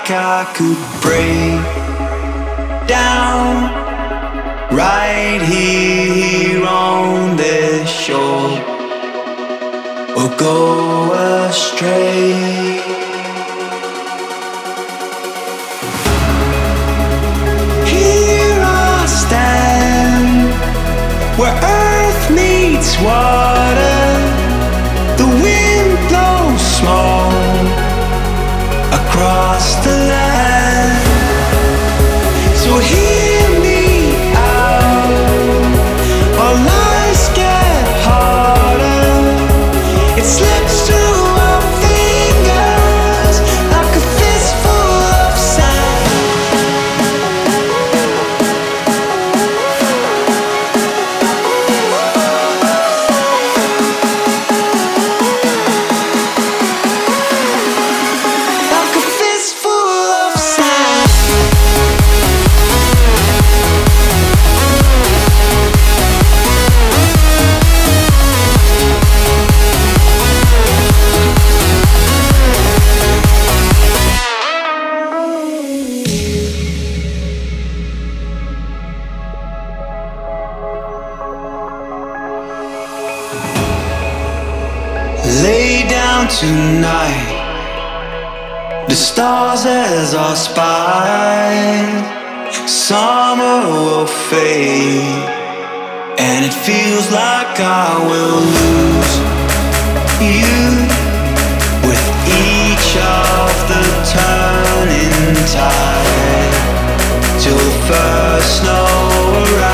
like I could break down right here on this shore or go astray. Here I stand where earth meets water. The wind blows small across the land. So hear me out. Our lives get harder. It slips through our fingers like a fistful of sand. Like a fistful of sand. Lay down tonight, the stars as our spine. Summer will fade, and it feels like I will lose you with each of the turning tide till the first snow arrives.